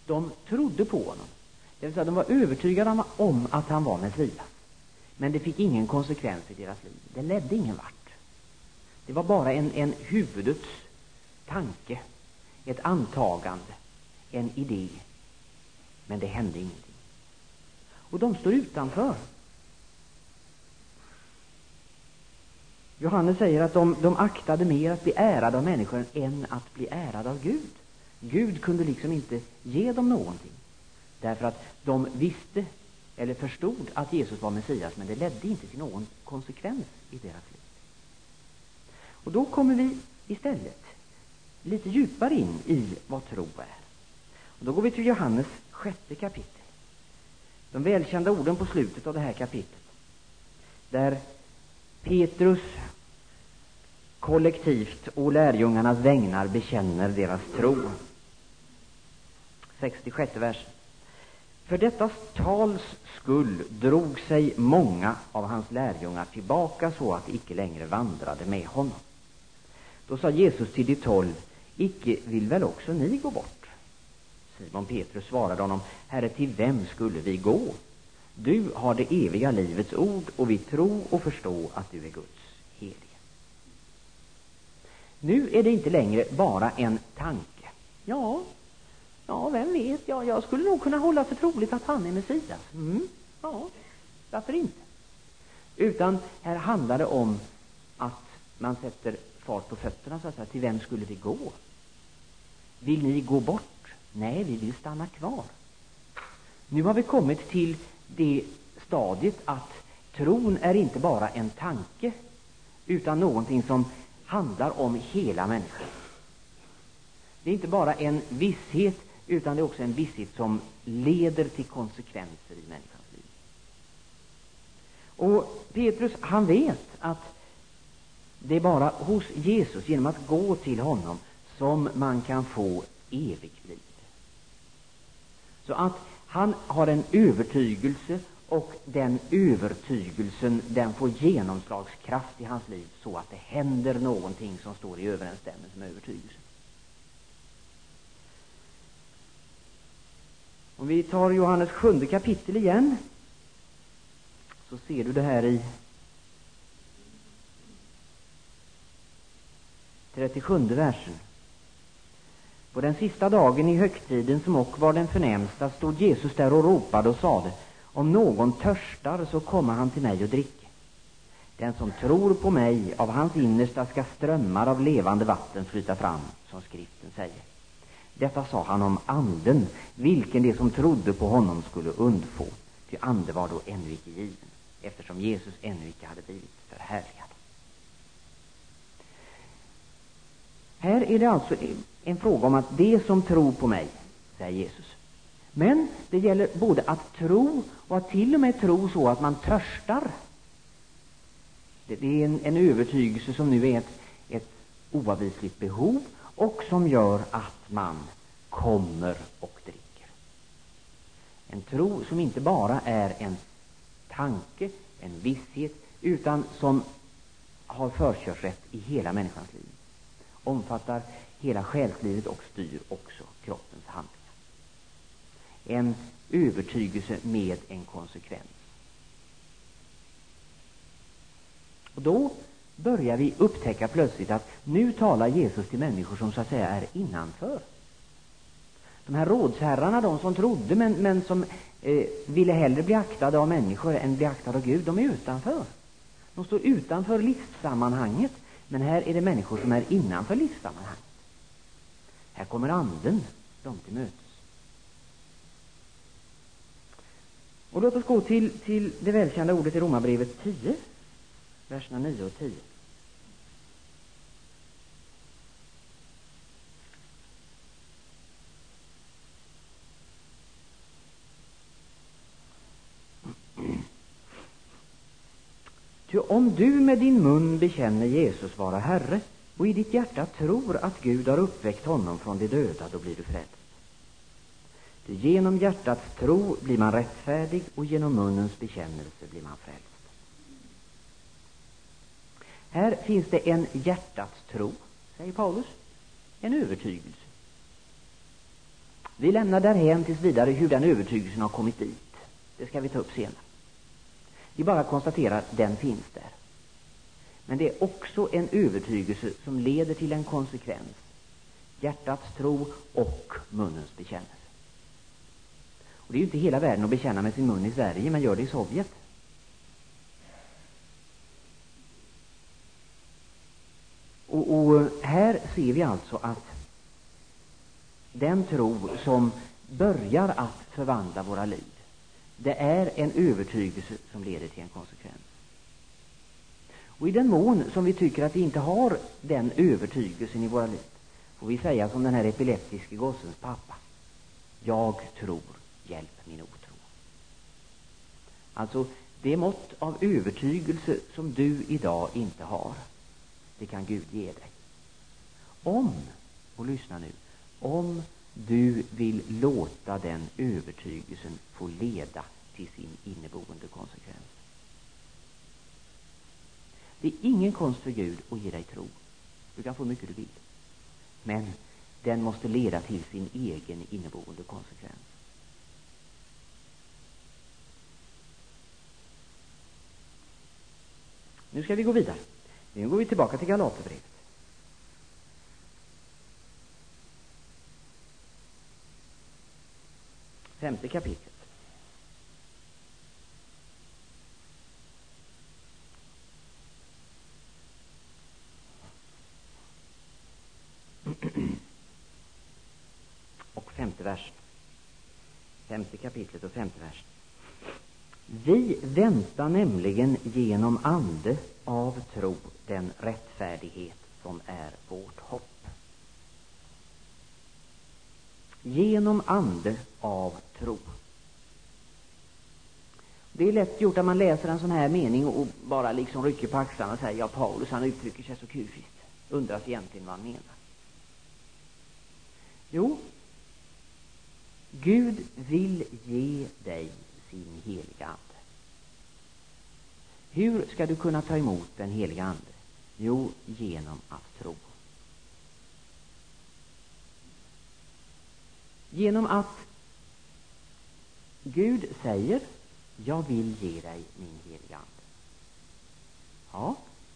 De trodde på honom. Det vill säga, de var övertygade om att han var Messias. Men det fick ingen konsekvens i deras liv. Det ledde ingen vart. Det var bara en huvudets tanke, ett antagande, en idé. Men det hände ingenting. Och de står utanför. Johannes säger att de aktade mer att bli ärade av människor än att bli ärade av Gud. Gud kunde liksom inte ge dem någonting. Därför att de visste eller förstod att Jesus var Messias, men det ledde inte till någon konsekvens i deras liv. Och då kommer vi istället lite djupare in i vad tro är. Och då går vi till Johannes 6:e kapitel. De välkända orden på slutet av det här kapitlet, där Petrus kollektivt och lärjungarnas vägnar bekänner deras tro. 66 vers. För detta tals skull drog sig många av hans lärjungar tillbaka, så att de icke längre vandrade med honom. Då sa Jesus till de 12: icke vill väl också ni gå bort? Simon Petrus svarade honom: Herre, till vem skulle vi gå? Du har det eviga livets ord, och vi tror och förstår att du är Guds helige. Nu är det inte längre bara en tanke. Ja, vem vet, jag skulle nog kunna hålla för troligt att han är Messias. Ja, varför inte? Utan här handlar det om att man sätter fart på fötterna, så att säga. Till vem skulle vi gå? Vill ni gå bort? Nej, vi vill stanna kvar. Nu har vi kommit till det stadiet att tron är inte bara en tanke, utan någonting som handlar om hela människan. Det är inte bara en visshet, utan det är också en visshet som leder till konsekvenser i människans liv. Och Petrus, han vet att det är bara hos Jesus, genom att gå till honom, som man kan få evigt liv. Så att han har en övertygelse, och den övertygelsen, den får genomslagskraft i hans liv, så att det händer någonting som står i överensstämmelse med övertygelsen. Om vi tar Johannes 7:e kapitel igen, så ser du det här i 37:e versen. På den sista dagen i högtiden, som och var den förnämsta, stod Jesus där och ropade och sade: om någon törstar, så kommer han till mig och dricker. Den som tror på mig, av hans innersta ska strömmar av levande vatten flyta fram, som skriften säger. Detta sa han om anden, vilken de som trodde på honom skulle undfå. Ty ande var då ännu icke given, eftersom Jesus ännu icke hade blivit förhärligad. Här är det alltså en fråga om att det som tror på mig, säger Jesus. Men det gäller både att tro och att till och med tro så att man törstar. Det är en övertygelse som nu är ett oavvisligt behov, och som gör att man kommer och dricker. En tro som inte bara är en tanke, en visshet, utan som har förkörsrätt i hela människans liv. Omfattar hela själslivet och styr också kroppens handlingar. En övertygelse med en konsekvens. Och då börjar vi upptäcka plötsligt att nu talar Jesus till människor som så att säga är innanför. De här rådsherrarna, de som trodde men som ville hellre bli aktade av människor än bli aktade av Gud, de är utanför. De står utanför livssammanhanget, men här är det människor som är innanför livssammanhanget. Här kommer anden dem till mötes. Och låt oss gå till det välkända ordet i Romarbrevet 10, verserna 9 och 10. Ty om du med din mun bekänner Jesus vara Herre och i ditt hjärta tror att Gud har uppväckt honom från de döda, då blir du frälst. Ty genom hjärtats tro blir man rättfärdig, och genom munnens bekännelse blir man frälst. Här finns det en hjärtats tro, säger Paulus, en övertygelse. Vi lämnar därhen tills vidare hur den övertygelsen har kommit dit. Det ska vi ta upp senare. Vi bara konstaterar att den finns där. Men det är också en övertygelse som leder till en konsekvens. Hjärtats tro och munnens bekännelse. Och det är ju inte hela världen att bekänna med sin mun i Sverige, men gör det i Sovjet. Och här ser vi alltså att den tro som börjar att förvandla våra liv, det är en övertygelse som leder till en konsekvens. Och i den mån som vi tycker att vi inte har den övertygelsen i våra liv, får vi säga som den här epileptiske gossens pappa: jag tror, hjälp min otro. Alltså, det mått av övertygelse som du idag inte har, det kan Gud ge dig. Om, och lyssna nu, om du vill låta den övertygelsen få leda till sin inneboende konsekvens. Det är ingen konst för Gud att ge dig tro. Du kan få mycket du vill. Men den måste leda till sin egen inneboende konsekvens. Nu ska vi gå vidare. Nu går vi tillbaka till Galaterbrevet. Femte kapitlet. Och femte vers. Femte kapitlet och femte vers. Vi väntar nämligen genom ande av tro den rättfärdighet som är vårt hopp. Genom ande av tro. Det är lätt gjort att man läser en sån här mening och bara liksom rycker på axlarna och säger: ja, Paulus, han uttrycker sig så kufiskt. Undras egentligen vad han menar. Jo, Gud vill ge dig sin heliga ande. Hur ska du kunna ta emot den heliga ande? Jo, genom att tro. Genom att Gud säger: jag vill ge dig min heliga ande. Ja.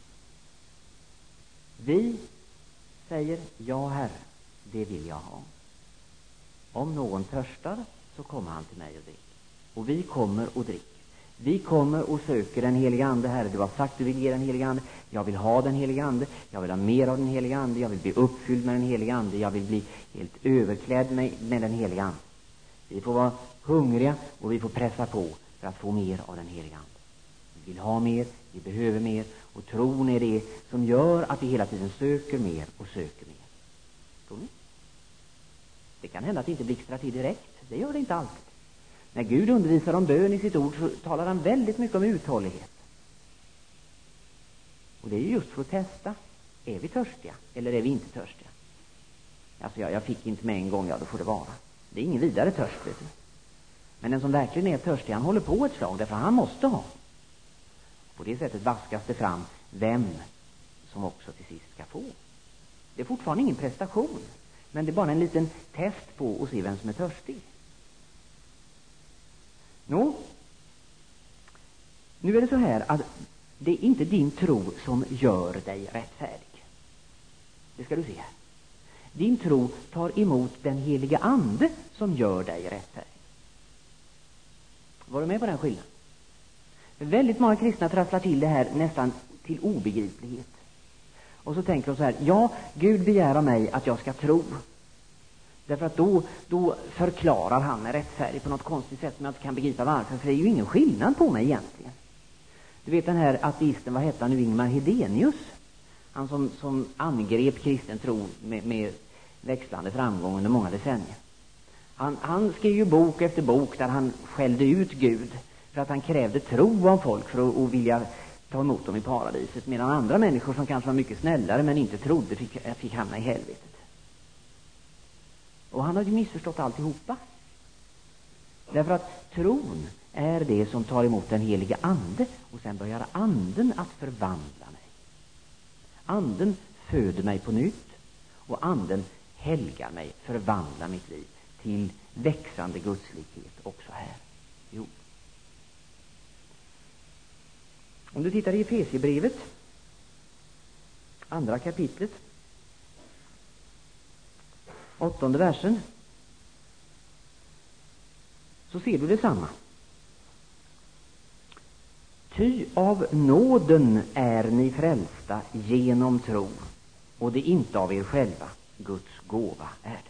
Vi säger: ja, Herre, det vill jag ha. Om någon törstar, så kommer han till mig och dricker. Och vi kommer och dricker. Vi kommer och söker den heliga ande. Herre, du har sagt du vill ge den heliga ande. Jag vill ha den heliga ande. Jag vill ha mer av den heliga ande. Jag vill bli uppfylld med den heliga ande. Jag vill bli helt överklädd med den heliga ande. Vi får vara hungriga och vi får pressa på för att få mer av den heliga ande. Vi vill ha mer, vi behöver mer. Och tron är det som gör att vi hela tiden söker mer och söker mer. Tror ni? Det kan hända att det inte blixtrar till direkt. Det gör det inte alltid. När Gud undervisar om bön i sitt ord så talar han väldigt mycket om uthållighet. Och det är just för att testa. Är vi törstiga eller är vi inte törstiga? Alltså jag fick inte med en gång, ja då får det vara. Det är ingen vidare törst, vet du. Men den som verkligen är törstig, han håller på ett slag därför han måste ha. På det sättet vaskas det fram vem som också till sist ska få. Det är fortfarande ingen prestation. Men det är bara en liten test på att se vem som är törstig. Nu är det så här att det är inte din tro som gör dig rättfärdig. Det ska du se här. Din tro tar emot den heliga ande som gör dig rättfärdig. Var du med på den skillnaden? Väldigt många kristna trasslar till det här nästan till obegriplighet. Och så tänker de så här: ja, Gud begär av mig att jag ska tro. Därför att då förklarar han mig rättfärdig på något konstigt sätt som jag inte kan begripa varför. För det är ju ingen skillnad på mig egentligen. Du vet den här ateisten, vad hette han nu, Ingemar Hedenius? Han som angrep kristen tro med växlande framgång under många decennier. Han skrev ju bok efter bok där han skällde ut Gud för att han krävde tro av folk för att vilja ta emot dem i paradiset. Medan andra människor som kanske var mycket snällare men inte trodde fick hamna i helvetet. Och han hade missförstått alltihopa. Därför att tron är det som tar emot den heliga ande och sen börjar anden att förvandla mig. Anden föder mig på nytt och anden helgar mig, förvandlar mitt liv till växande gudslikhet också här. Jo. Om du tittar i Efesierbrevet, 2 kapitlet, 8:e versen, så ser du detsamma. Ty av nåden är ni frälsta genom tro, och det inte av er själva, Guds gåva är det.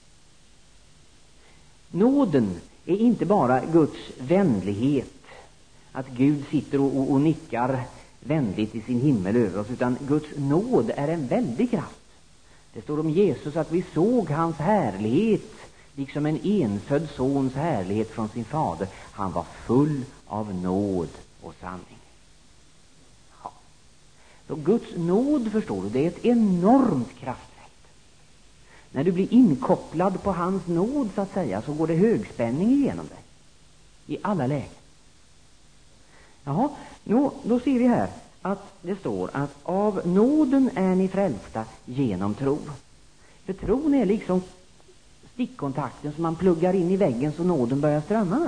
Nåden är inte bara Guds vänlighet, att Gud sitter och nickar vänligt i sin himmel över oss, utan Guds nåd är en väldig kraft. Det står om Jesus att vi såg hans härlighet liksom en enfödd sons härlighet från sin fader. Han var full av nåd och sanning. Ja. Så Guds nåd, förstår du, det är ett enormt kraftfält. När du blir inkopplad på hans nåd, så att säga, så går det högspänning igenom dig i alla lägen. Jaha, då ser vi här att det står att av nåden är ni frälsta genom tro. För tron är liksom stickkontakten som man pluggar in i väggen så nåden börjar strömma.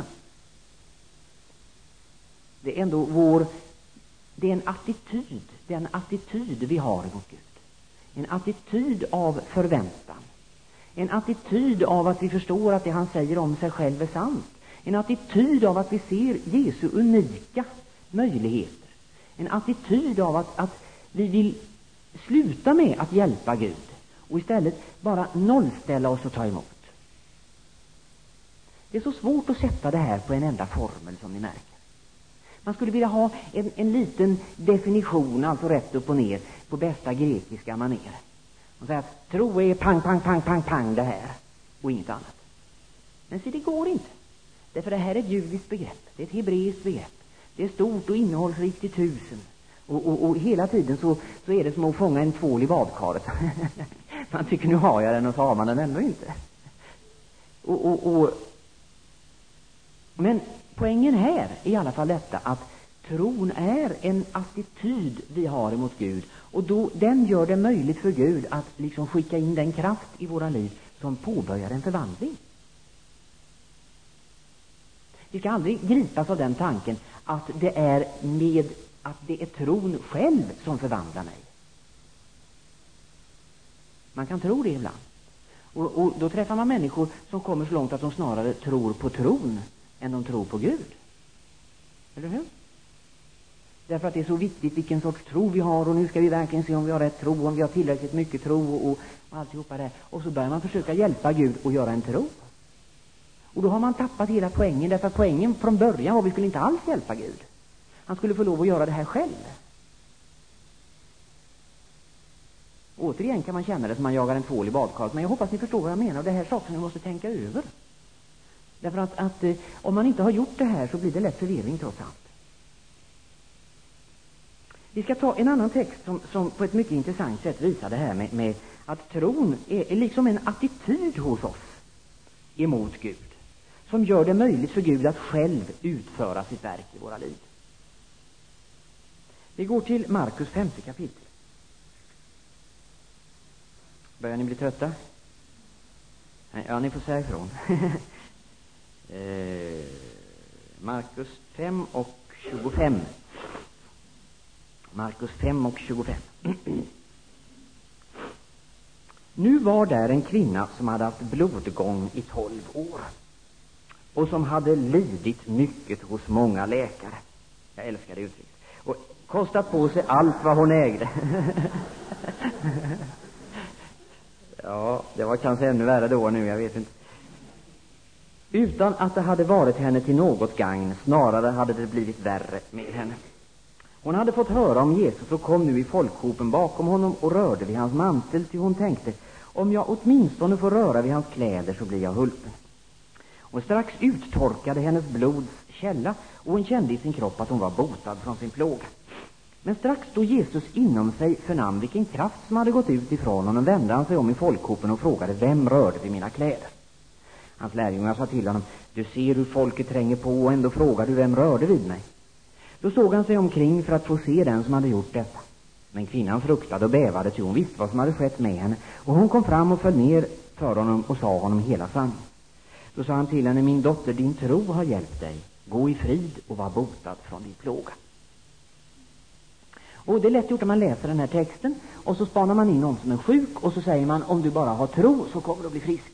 Det är ändå det är en attityd vi har emot Gud. En attityd av förväntan. En attityd av att vi förstår att det han säger om sig själv är sant. En attityd av att vi ser Jesu unika möjligheter. En attityd av att vi vill sluta med att hjälpa Gud och istället bara nollställa oss och ta emot. Det är så svårt att sätta det här på en enda formel, som ni märker. Man skulle vilja ha en liten definition, alltså rätt upp och ner, på bästa grekiska manér. Man säger att tro är pang, pang, pang, pang, pang det här och inget annat. Men se, det går inte. Därför det här är ett judiskt begrepp, det är ett hebreiskt begrepp. Det är stort och innehållsrikt i 1000. Och hela tiden så är det som att fånga en tvål i badkaret. Man tycker, nu har jag den, och så har man den ändå inte. Men poängen här är i alla fall detta, att tron är en attityd vi har emot Gud. Och då, den gör det möjligt för Gud att liksom skicka in den kraft i våra liv som påbörjar en förvandling. Vi ska aldrig gripas av den tanken att det är tron själv som förvandlar mig. Man kan tro det ibland. Och då träffar man människor som kommer så långt att de snarare tror på tron än de tror på Gud. Eller hur? Därför att det är så viktigt vilken sorts tro vi har, och nu ska vi verkligen se om vi har rätt tro, om vi har tillräckligt mycket tro och alltihopa det. Och så börjar man försöka hjälpa Gud att göra en tro. Och då har man tappat hela poängen, därför att poängen från början var att vi skulle inte alls hjälpa Gud. Han skulle få lov att göra det här själv. Återigen kan man känna det som man jagar en tvål i badkaret, men jag hoppas ni förstår vad jag menar, och det här är saker ni måste tänka över. Därför att om man inte har gjort det här så blir det lätt förvirring trots allt. Vi ska ta en annan text som på ett mycket intressant sätt visar det här med att tron är liksom en attityd hos oss emot Gud, som gör det möjligt för Gud att själv utföra sitt verk i våra liv. Vi går till Markus 5:e kapitel. Börjar ni bli trötta? Ja, ni får säga ifrån. Markus 5 och 25. Markus 5 och 25. Nu var där en kvinna som hade haft blodgång i 12 år och som hade lidit mycket hos många läkare. Jag älskar det uttrycket. Och kostat på sig allt vad hon ägde. Ja, det var kanske ännu värre då nu, jag vet inte. Utan att det hade varit henne till något gagn, snarare hade det blivit värre med henne. Hon hade fått höra om Jesus och kom nu i folkhopen bakom honom och rörde vid hans mantel, till hon tänkte, om jag åtminstone får röra vid hans kläder så blir jag hulpen. Och strax uttorkade hennes blods källa, och hon kände i sin kropp att hon var botad från sin plåga. Men strax då Jesus inom sig förnam vilken kraft som hade gått ut ifrån honom, vände han sig om i folkhopen och frågade, vem rörde vid mina kläder? Hans lärjungar sa till honom, du ser hur folket tränger på och ändå frågar du, vem rörde vid mig? Då såg han sig omkring för att få se den som hade gjort detta. Men kvinnan fruktade och bävade, ty hon visste vad som hade skett med henne, och hon kom fram och föll ner för honom och sa honom hela sanningen. Då sa han till henne: min dotter, din tro har hjälpt dig. Gå i frid och var botad från din plåga. Och det är lätt gjort att man läser den här texten och så spanar man in någon som är sjuk och så säger man: om du bara har tro så kommer du att bli frisk.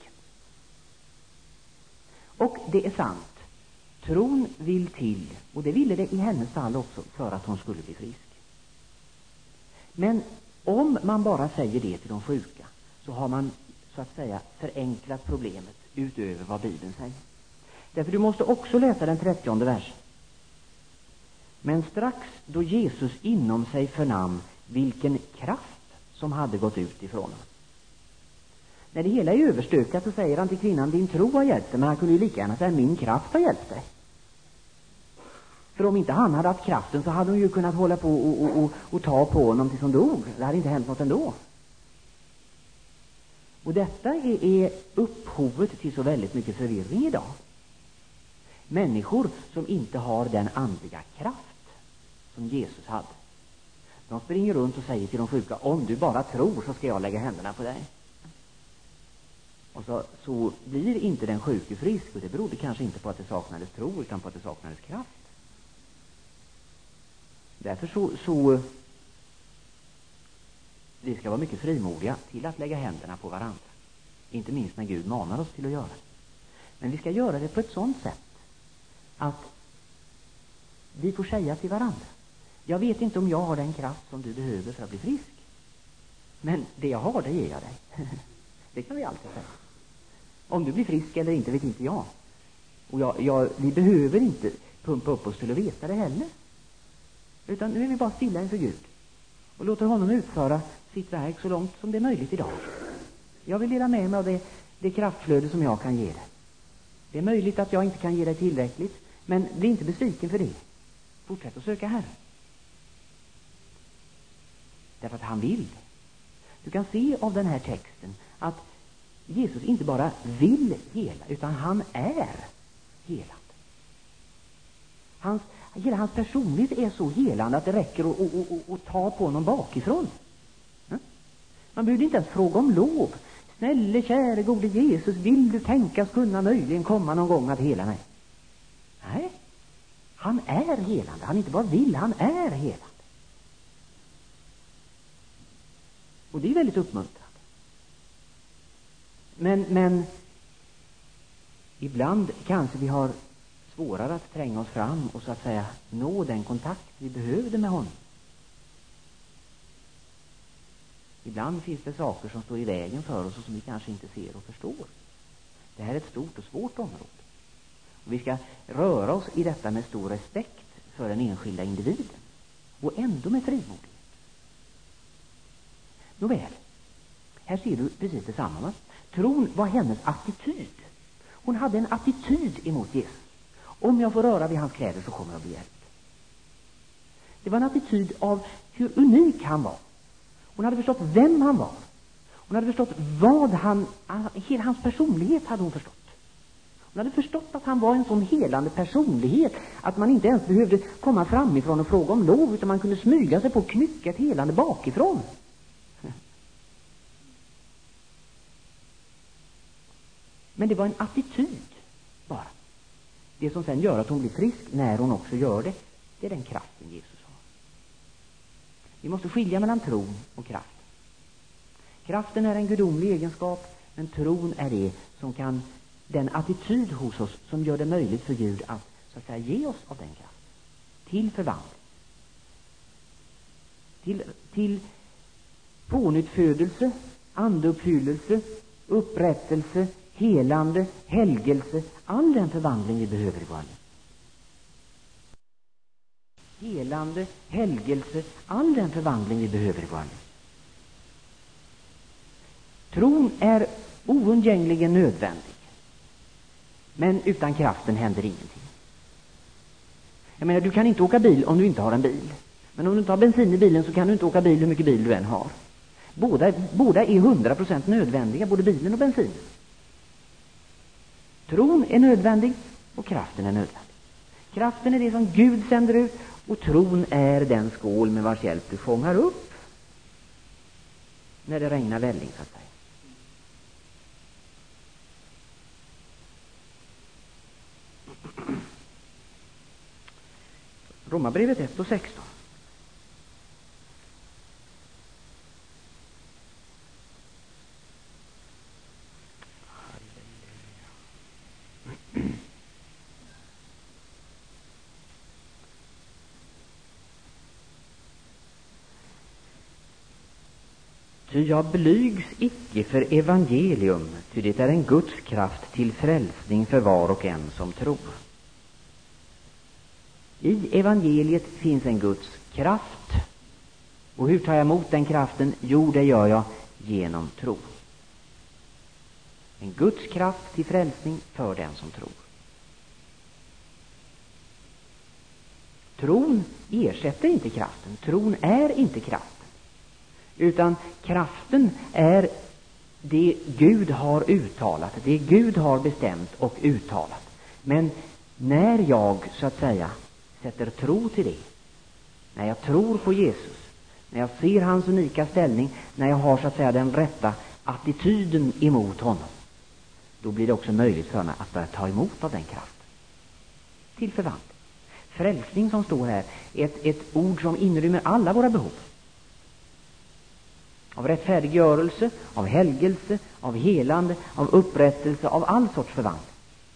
Och det är sant. Tron vill till, och det ville det i hennes fall också, för att hon skulle bli frisk. Men om man bara säger det till de sjuka, så har man så att säga förenklat problemet utöver vad Bibeln säger. Därför du måste också läsa den 30:e versen. Men strax då Jesus inom sig förnam vilken kraft som hade gått ut ifrån honom. När det hela är överstökat så säger han till kvinnan: din tro har hjälpt dig. Men han kunde ju lika gärna säga: min kraft har hjälpt dig. För om inte han hade haft kraften så hade hon ju kunnat hålla på och ta på honom tills hon dog. Det hade inte hänt något ändå. Och detta är upphovet till så väldigt mycket förvirring idag. Människor som inte har den andliga kraft som Jesus hade, de springer runt och säger till de sjuka: om du bara tror så ska jag lägga händerna på dig. Och så blir inte den sjuke frisk, och det berodde kanske inte på att det saknades tro utan på att det saknades kraft. Därför så vi ska vara mycket frimodiga till att lägga händerna på varandra. Inte minst när Gud manar oss till att göra det. Men vi ska göra det på ett sådant sätt att vi får säga till varandra: jag vet inte om jag har den kraft som du behöver för att bli frisk, men det jag har, det ger jag dig. Det kan vi alltid säga. Om du blir frisk eller inte vet inte jag. Och vi behöver inte pumpa upp oss till att veta det heller. Utan nu är vi bara stilla inför Gud och låter honom utföra sitt verk så långt som det är möjligt idag. Jag vill dela med mig av det kraftflöde som jag kan ge dig. Det är möjligt att jag inte kan ge dig tillräckligt, men bli inte besviken för det. Fortsätt att söka Herren. Därför att han vill. Du kan se av den här texten att Jesus inte bara vill hela, utan han är helad. Hela hans personlighet är så helande att det räcker att ta på honom bakifrån. Man behöver inte ens fråga om lov. Snälle, käre, gode Jesus, vill du tänkas kunna möjligen komma någon gång att hela mig? Nej, han är helande. Han inte bara vill, han är helande. Och det är väldigt uppmuntrande. Men ibland kanske vi har svårare att tränga oss fram och så att säga nå den kontakt vi behövde med honom. Ibland finns det saker som står i vägen för oss och som vi kanske inte ser och förstår. Det här är ett stort och svårt område. Och vi ska röra oss i detta med stor respekt för den enskilda individen och ändå med frimodighet. Nåväl, här ser du precis detsamma, va? Tron var hennes attityd. Hon hade en attityd emot Jesus. Om jag får röra vid hans kläder så kommer jag bli hjälpt. Det var en attityd av hur unik han var. Hon hade förstått vem han var. Hon hade förstått hela hans personlighet hade hon förstått. Hon hade förstått att han var en sån helande personlighet att man inte ens behövde komma framifrån och fråga om lov, utan man kunde smyga sig på och knycka ett helande bakifrån. Men det var en attityd bara. Det som sen gör att hon blir frisk när hon också gör det, det är den kraften Jesus har. Vi måste skilja mellan tron och kraften. Kraften är en gudomlig egenskap, men tron är det som kan, den attityd hos oss som gör det möjligt för Gud att så att säga ge oss av den kraften till förvandling, till pånyttfödelse, andeuppfyllelse, upprättelse, helande, helgelse, all den förvandling vi behöver i vår liv. Helande, helgelse, all den förvandling vi behöver i vår liv. Tron är oundgängligen nödvändig, men utan kraften händer ingenting. Jag menar, du kan inte åka bil om du inte har en bil. Men om du inte har bensin i bilen så kan du inte åka bil hur mycket bil du än har. Båda är 100% nödvändiga, både bilen och bensinen. Tron är nödvändig och kraften är nödvändig. Kraften är det som Gud sänder ut, och tron är den skål med vars hjälp du fångar upp när det regnar välling, så att säga. Romarbrevet 1:16. Ty jag blygs icke för evangelium, ty det är en Guds kraft till frälsning för var och en som tror. I evangeliet finns en Guds kraft. Och hur tar jag emot den kraften? Jo, det gör jag genom tro. En Guds kraft till frälsning för den som tror. Tron ersätter inte kraften. Tron är inte kraften. Utan kraften är det Gud har uttalat, det Gud har bestämt och uttalat. Men när jag så att säga sätter tro till det, när jag tror på Jesus, när jag ser hans unika ställning, när jag har så att säga den rätta attityden emot honom, då blir det också möjligt för mig att börja ta emot av den kraften till förvandling. Frälsning som står här är ett ord som inrymmer alla våra behov. Av rättfärdiggörelse, av helgelse, av helande, av upprättelse, av all sorts förvandling.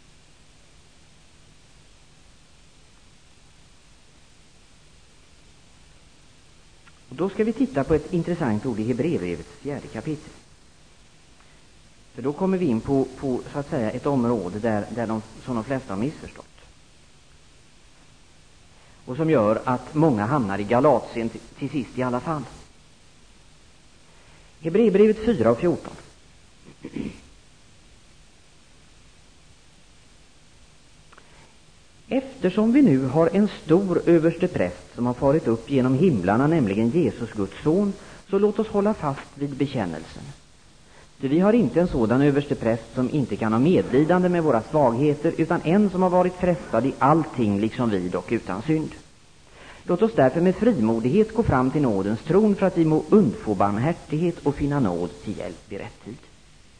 Och då ska vi titta på ett intressant ord i Hebreerbrevets 4:e kapitel. För då kommer vi in på så att säga ett område där de flesta har missförstått. Och som gör att många hamnar i Galatien till sist i alla fall. Hebreerbrevet 4:14. Eftersom vi nu har en stor överstepräst som har farit upp genom himlarna, nämligen Jesus, Guds son, så låt oss hålla fast vid bekännelsen. För vi har inte en sådan överstepräst som inte kan ha medlidande med våra svagheter, utan en som har varit frestad i allting liksom vi, dock utan synd. Låt oss därför med frimodighet gå fram till nådens tron för att vi må undfå barmhärtighet och finna nåd till hjälp i rätt tid.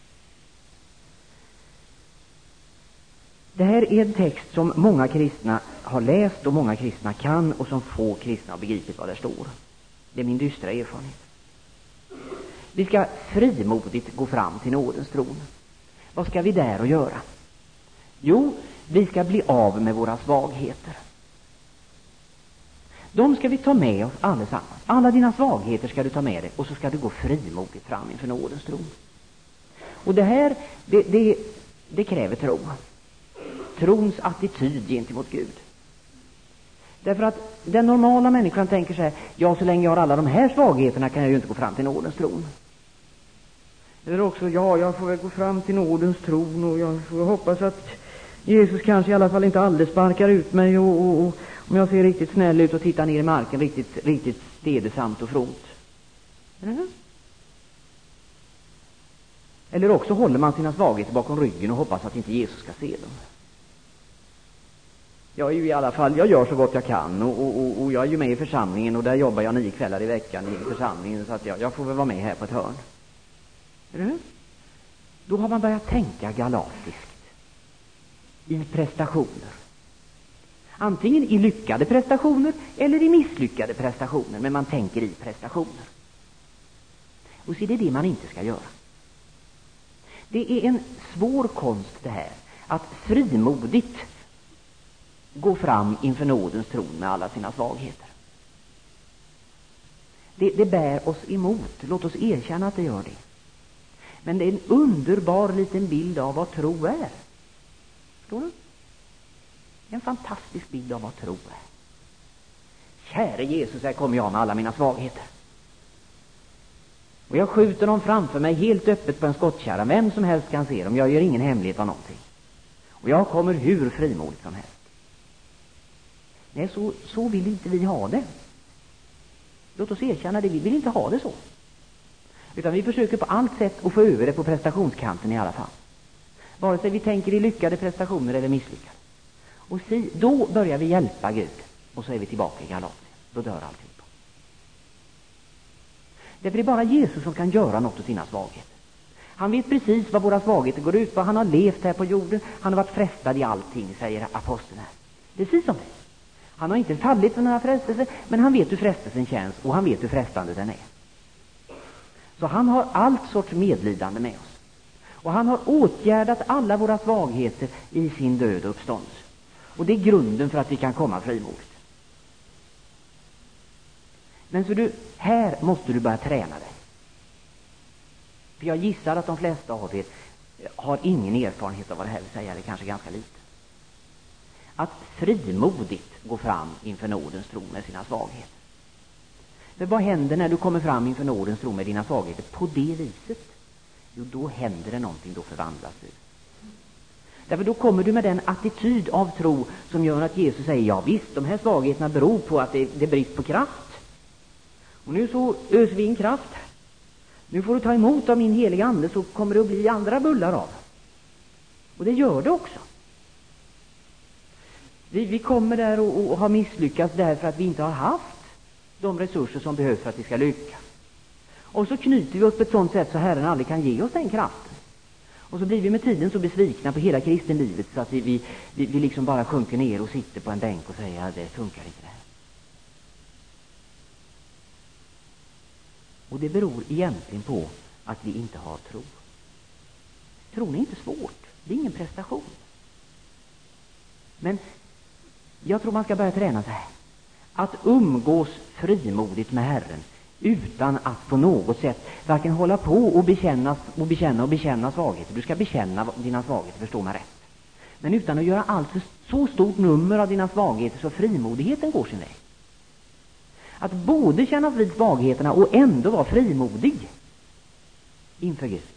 Det här är en text som många kristna har läst och många kristna kan, och som få kristna har begripit vad det står. Det är min dystra erfarenhet. Vi ska frimodigt gå fram till nådens tron. Vad ska vi där och göra? Jo, vi ska bli av med våra svagheter. De ska vi ta med oss allesammans. Alla dina svagheter ska du ta med dig, och så ska du gå frimodigt fram inför nådens tron. Och det här, det kräver tro. Trons attityd gentemot Gud. Därför att den normala människan tänker så här: ja, så länge jag har alla de här svagheterna kan jag ju inte gå fram till nådens tron. Eller också, ja, jag får väl gå fram till nådens tron, och jag får hoppas att Jesus kanske i alla fall inte alldeles sparkar ut mig, och om jag ser riktigt snäll ut och tittar ner i marken riktigt stedesamt och fromt. Eller också håller man sina svagheter bakom ryggen och hoppas att inte Jesus ska se dem. Jag är ju i alla fall, jag gör så gott jag kan, och jag är ju med i församlingen, och där jobbar jag 9 kvällar i veckan i församlingen, så att jag får väl vara med här på ett hörn. Då har man börjat tänka galatiskt i prestationer. Antingen i lyckade prestationer eller i misslyckade prestationer, men man tänker i prestationer. Och så är det man inte ska göra. Det är en svår konst det här, att frimodigt gå fram inför nådens tron med alla sina svagheter. Det bär oss emot, låt oss erkänna att det gör det. Men det är en underbar liten bild av vad tro är. Förstår du? En fantastisk bild av vad tro är. Käre Jesus, här kommer jag med alla mina svagheter. Och jag skjuter dem framför mig helt öppet på en skottkärra. Vem som helst kan se dem. Jag gör ingen hemlighet av någonting. Och jag kommer hur frimodigt som helst. Nej, så vill inte vi ha det. Låt oss erkänna det. Vi vill inte ha det så. Utan vi försöker på allt sätt att få över det på prestationskanten i alla fall. Vare sig vi tänker i lyckade prestationer eller misslyckade. Och då börjar vi hjälpa Gud. Och så är vi tillbaka i Galatien. Då dör alltihop. Därför är det bara Jesus som kan göra något åt sina svagheter. Han vet precis vad våra svagheter går ut på. Han har levt här på jorden. Han har varit frestad i allting, säger aposteln här. Precis som det. Han har inte fallit för några frestelser, men han vet hur frestelsen känns och han vet hur frestande den är. Så han har allt sorts medlidande med oss. Och han har åtgärdat alla våra svagheter i sin död och uppståndelse. Och det är grunden för att vi kan komma frimodigt. Men så här måste du börja träna dig. För jag gissar att de flesta av er har ingen erfarenhet av vad det här vill säga, eller kanske ganska lite. Att frimodigt gå fram inför nådens tron med sina svagheter. För vad händer när du kommer fram inför nådens tron med dina svagheter på det viset? Jo, då händer det någonting, då förvandlas du. Därför då kommer du med den attityd av tro som gör att Jesus säger, ja visst, de här svagheterna beror på att det är brist på kraft. Och nu så öser vi in kraft. Nu får du ta emot av min heliga ande, så kommer det att bli andra bullar av. Och det gör det också. Vi kommer där och har misslyckats därför att vi inte har haft de resurser som behövs för att vi ska lyckas. Och så knyter vi oss på ett sådant sätt så Herren aldrig kan ge oss den kraften. Och så blir vi med tiden så besvikna på hela kristenlivet så att vi liksom bara sjunker ner och sitter på en bänk och säger, ja, det funkar inte det här. Och det beror egentligen på att vi inte har tro. Tron är inte svårt. Det är ingen prestation. Men jag tror man ska börja träna så här. Att umgås frimodigt med Herren utan att på något sätt varken hålla på och bekänna svagheter. Du ska bekänna dina svagheter, förstå mig rätt. Men utan att göra allt för så stort nummer av dina svagheter så frimodigheten går sin väg. Att både känna vid svagheterna och ändå vara frimodig inför Gud.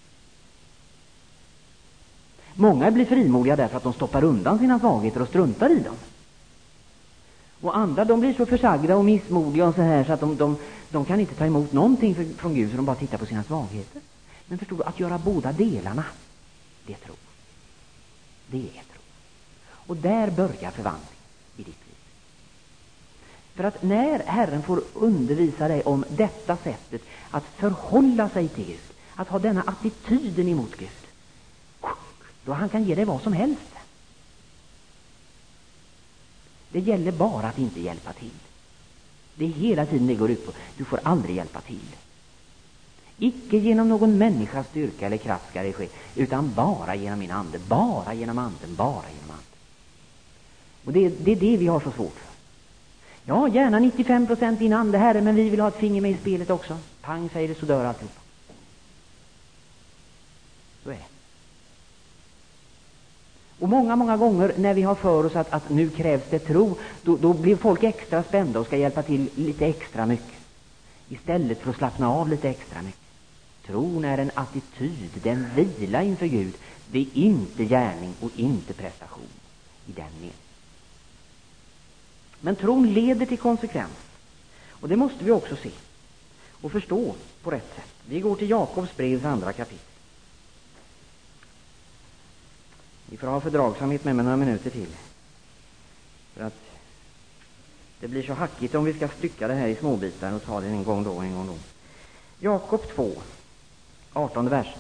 Många blir frimodiga därför att de stoppar undan sina svagheter och struntar i dem. Och andra, de blir så försagda och missmodiga och så här så att de kan inte ta emot någonting från Gud, så de bara tittar på sina svagheter. Men förstår du, att göra båda delarna, det är tro. Det är tro. Och där börjar förvandling i ditt liv. För att när Herren får undervisa dig om detta sättet att förhålla sig till Gud, att ha denna attityden emot Gud, då han kan ge dig vad som helst. Det gäller bara att inte hjälpa till. Det är hela tiden det går ut på. Du får aldrig hjälpa till. Icke genom någon människas styrka eller kraft ska det ske, utan bara genom min ande. Bara genom anden, bara genom anden. Och det är det vi har så svårt för. Ja, gärna 95% din ande, Herre, men vi vill ha ett finger med i spelet också. Pang, säger det, så dör alltihop. Så är det. Och många gånger när vi har för oss att nu krävs det tro, då blir folk extra spända och ska hjälpa till lite extra mycket. Istället för att slappna av lite extra mycket. Tron är en attityd, den vila inför Gud. Det är inte gärning och inte prestation i den meningen. Men tron leder till konsekvens. Och det måste vi också se och förstå på rätt sätt. Vi går till Jakobs brevs 2 kapitel. Vi får ha fördragsamhet med några minuter till. För att det blir så hackigt om vi ska stycka det här i småbitar och ta det en gång då. Jakob 2, 18 vers.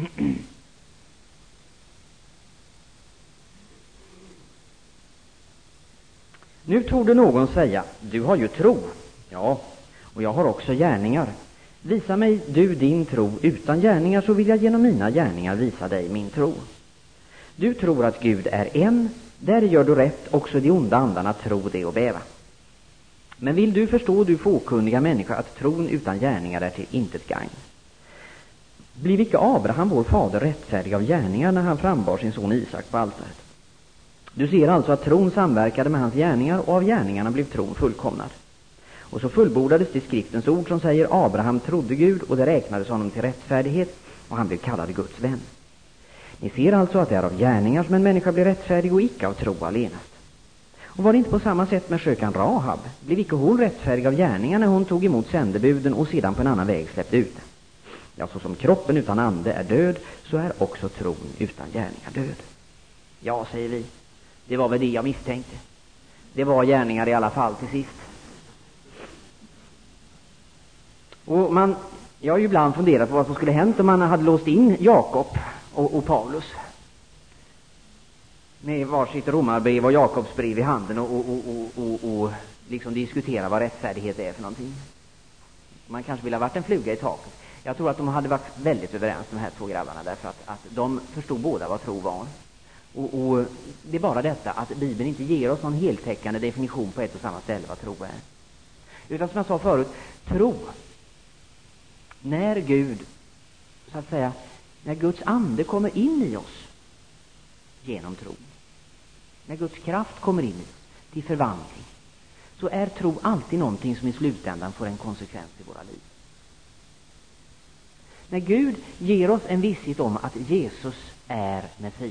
Nu torde någon säga, du har ju tro. Ja, och jag har också gärningar. Visa mig du din tro utan gärningar, så vill jag genom mina gärningar visa dig min tro. Du tror att Gud är en, där gör du rätt, också de onda andarna tro det och bäva. Men vill du förstå, du fåkunniga människa, att tron utan gärningar är till intet gagn? Blev icke Abraham, vår fader, rättfärdig av gärningar när han frambar sin son Isak på altaret? Du ser alltså att tron samverkade med hans gärningar, och av gärningarna blev tron fullkomnad. Och så fullbordades det skriftens ord som säger, Abraham trodde Gud, och det räknades honom till rättfärdighet, och han blev kallad Guds vän. Ni ser alltså att det är av gärningar som en människa blir rättfärdig och icke av tro allenast. Och var det inte på samma sätt med skökan Rahab? Blev icke hon rättfärdig av gärningar när hon tog emot sändebuden och sedan på en annan väg släppte ut den? Ja, så som kroppen utan ande är död, så är också tron utan gärningar död. Ja, säger vi, det var väl det jag misstänkte. Det var gärningar i alla fall till sist. Och jag har ju ibland funderat på vad som skulle hänt om man hade låst in Jakob och Paulus. med varsitt romarbrev och Jakobsbrev i handen och liksom diskutera vad rättfärdighet är för någonting. Man kanske ville ha varit en fluga i taket. Jag tror att de hade varit väldigt överens, de här två grabbarna, därför att de förstod båda vad tro var. Och det är bara detta att Bibeln inte ger oss någon heltäckande definition på ett och samma ställe vad tro är. Utan som jag sa förut, tro, när Gud, så att säga, när Guds ande kommer in i oss genom tro, när Guds kraft kommer in i oss till förvandling, så är tro alltid någonting som i slutändan får en konsekvens i våra liv. När Gud ger oss en visshet om att Jesus är Messias,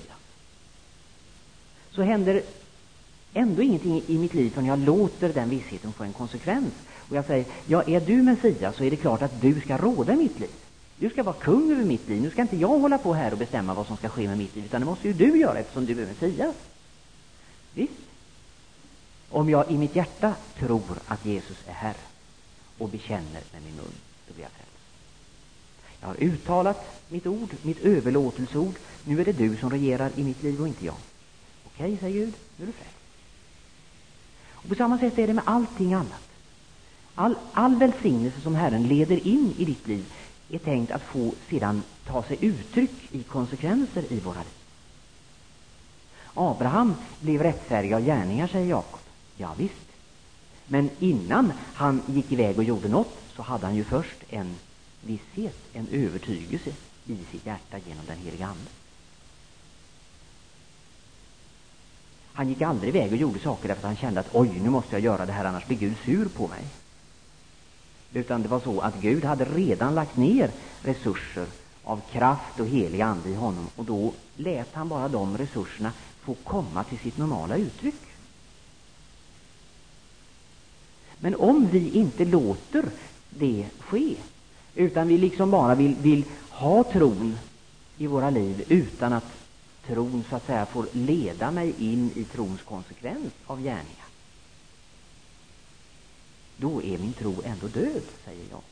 så händer ändå ingenting i mitt liv förrän jag låter den vissheten få en konsekvens. Och jag säger, ja, är du Messias så är det klart att du ska råda i mitt liv. Du ska vara kung över mitt liv. Nu ska inte jag hålla på här och bestämma vad som ska ske med mitt liv, utan det måste ju du göra eftersom du är Messias. Visst? Om jag i mitt hjärta tror att Jesus är Herre och bekänner med min mun, då blir jag frälst. Jag har uttalat mitt ord, mitt överlåtelseord. Nu är det du som regerar i mitt liv och inte jag. Okej, säger Gud, nu är du frälst. Och på samma sätt är det med allting annat. All välsignelse som Herren leder in i ditt liv är tänkt att få sedan ta sig uttryck i konsekvenser i våra liv. Abraham blev rättfärdig av gärningar, säger Jakob. Ja visst. Men innan han gick iväg och gjorde något så hade han ju först en visshet, en övertygelse i sitt hjärta genom den heliga ande. Han gick aldrig iväg och gjorde saker därför att han kände att oj, nu måste jag göra det här, annars blir Gud sur på mig. Utan det var så att Gud hade redan lagt ner resurser av kraft och helig ande i honom, och då lät han bara de resurserna få komma till sitt normala uttryck. Men om vi inte låter det ske, utan vi liksom bara vill ha tron i våra liv utan att tron så att säga får leda mig in i trons konsekvens av gärningar, då är min tro ändå död, säger Jakob.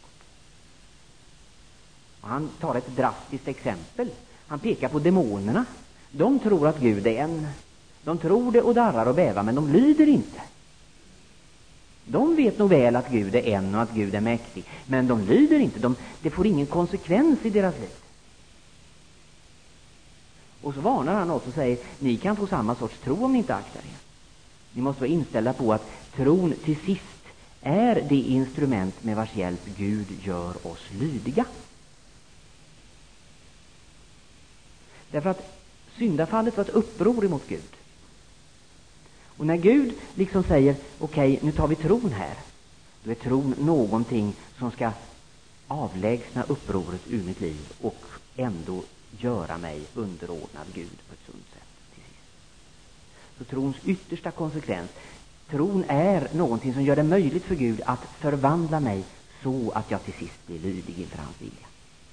Och han tar ett drastiskt exempel. Han pekar på demonerna. De tror att Gud är en. De tror det och darrar och bävar, men de lyder inte. De vet nog väl att Gud är en och att Gud är mäktig, men de lyder inte. Det får ingen konsekvens i deras liv. Och så varnar han oss och säger, ni kan få samma sorts tro om ni inte aktar er. Ni måste vara inställda på att tron till sist är det instrument med vars hjälp Gud gör oss lydiga. Därför att syndafallet var ett uppror emot Gud. Och när Gud liksom säger, okej, nu tar vi tron här, då är tron någonting som ska avlägsna upproret ur mitt liv och ändå göra mig underordnad Gud på ett sunt sätt till sist. Så trons yttersta konsekvens, tron är någonting som gör det möjligt för Gud att förvandla mig så att jag till sist blir lydig inför hans vilja.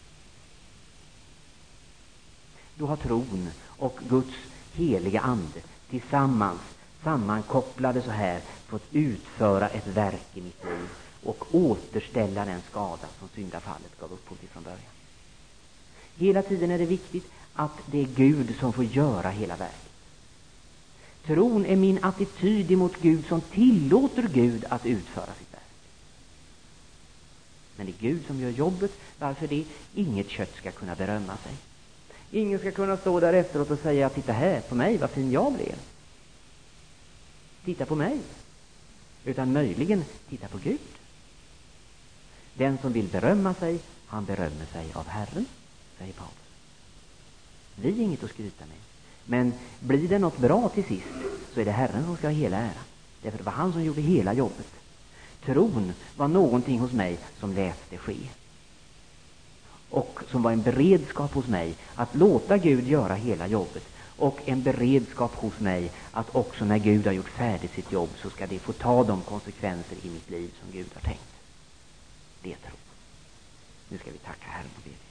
Då har tron och Guds heliga ande tillsammans, sammankopplade så här, fått utföra ett verk i mitt liv och återställa den skada som syndafallet gav upphov till från början. Hela tiden är det viktigt att det är Gud som får göra hela verket. Tron är min attityd emot Gud som tillåter Gud att utföra sitt verk. Men det är Gud som gör jobbet, varför det inget kött ska kunna berömma sig. Ingen ska kunna stå där efteråt och säga, titta här på mig, vad fin jag blev. Titta på mig. Utan möjligen titta på Gud. Den som vill berömma sig, han berömmer sig av Herren, säger Paulus. Vi är inget att skryta med. Men blir det något bra till sist, så är det Herren som ska ha hela äran. Därför det var han som gjorde hela jobbet. Tron var någonting hos mig som lät det ske. Och som var en beredskap hos mig att låta Gud göra hela jobbet. Och en beredskap hos mig att också när Gud har gjort färdigt sitt jobb så ska det få ta de konsekvenser i mitt liv som Gud har tänkt. Det är tro. Nu ska vi tacka Herren och be.